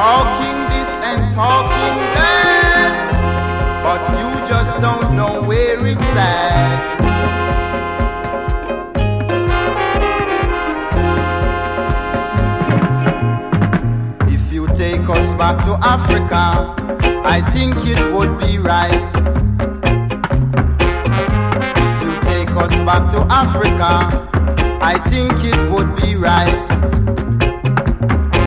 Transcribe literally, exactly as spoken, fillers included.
talking this and talking that, but you just don't know where it's at. If you take us back to Africa, I think it would be right. If you take us back to Africa, I think it would be right.